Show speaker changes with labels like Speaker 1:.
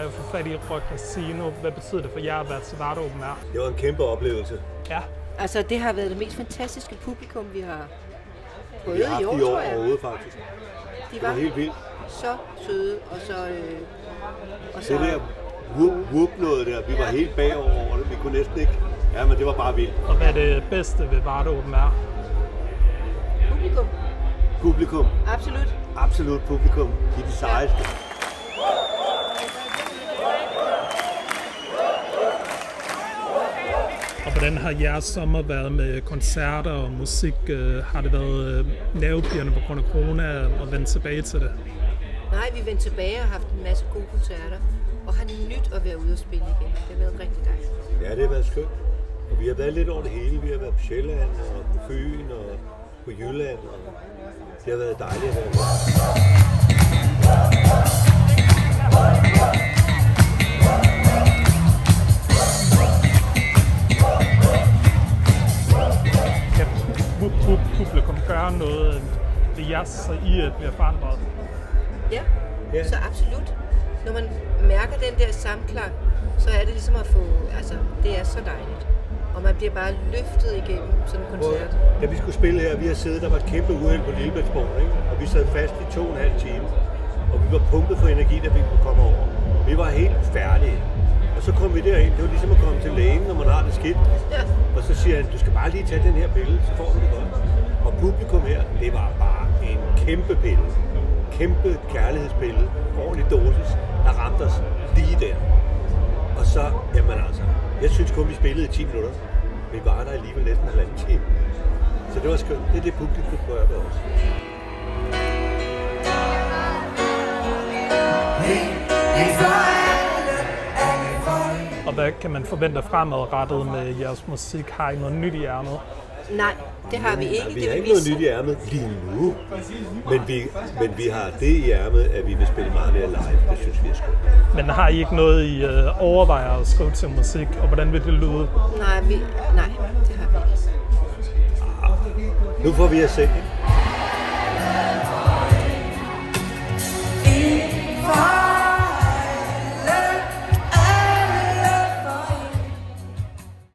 Speaker 1: at få fat i Rock Casino. Hvad betyder det for jer at være til Varde Open Air?
Speaker 2: Det var en kæmpe oplevelse.
Speaker 1: Ja.
Speaker 3: Altså, det har været det mest fantastiske publikum, vi har prøvet
Speaker 2: Vi har haft
Speaker 3: i år,
Speaker 2: i år
Speaker 3: tror jeg.
Speaker 2: overhovedet, faktisk.
Speaker 3: De
Speaker 2: Det var helt vildt.
Speaker 3: så søde, og så
Speaker 2: Det der whoop noget der, vi var helt bagover over det. Vi kunne næsten ikke. Ja, men det var bare vildt.
Speaker 1: Og hvad er det bedste ved Varde Open Air?
Speaker 3: publikum.
Speaker 2: Publikum.
Speaker 3: Absolut.
Speaker 2: Absolut publikum. De er de sejeste.
Speaker 1: Og hvordan har jeres sommer været med koncerter og musik? Har det været nervepirrende på grund af corona og vendt tilbage til det?
Speaker 3: Nej, vi vendte tilbage og har haft en masse gode koncerter. Og har nyt at være ude og spille igen. Det har været rigtig dejligt.
Speaker 2: Ja, det har været skønt. Og vi har været lidt over det hele. Vi har været på Sjælland og på Fyn og på Jylland. Og det har været dejligt at være med.
Speaker 1: Kan publikum gøre noget ved jeres, så I bliver forandret?
Speaker 3: Ja, så absolut. Når man mærker den der samklang, så er det ligesom at få, altså det er så dejligt. Og man bliver bare løftet igennem sådan en koncert.
Speaker 2: Da vi skulle spille her, vi har siddet, der var et kæmpe uheld på Lillebæltsbroen, ikke? Og vi sad fast i 2,5 timer. Og vi var pumpet for energi, da vi kunne komme over. Vi var helt færdige. Og så kom vi derind. Det var ligesom at komme til lægen, når man har det skidt.
Speaker 3: Ja.
Speaker 2: Og så siger han, du skal bare lige tage den her pille, så får du det godt. Og publikum her, det var bare en kæmpe pille. Kæmpe kærlighedspille. Ordentlig dosis, der ramte os lige der. Og så, jamen altså, jeg synes kun, vi spillede i 10 minutter. Vi var der alligevel næsten en halvanden time. Så det var skønt. Det er det publikum gør ved os.
Speaker 1: Og hvad kan man forvente fremadrettet med jeres musik? Har I noget nyt i ærmet?
Speaker 3: Nej, det har vi ikke.
Speaker 2: Vi har ikke noget nyt i ærmet lige nu. Men vi har det i ærmet, at vi vil spille meget mere live. Det synes vi er skønt.
Speaker 1: Men har I ikke noget, I overvejer at skrive til musik, og hvordan vil det lyde?
Speaker 3: Nej, det har vi ikke.
Speaker 2: Nu får vi at se.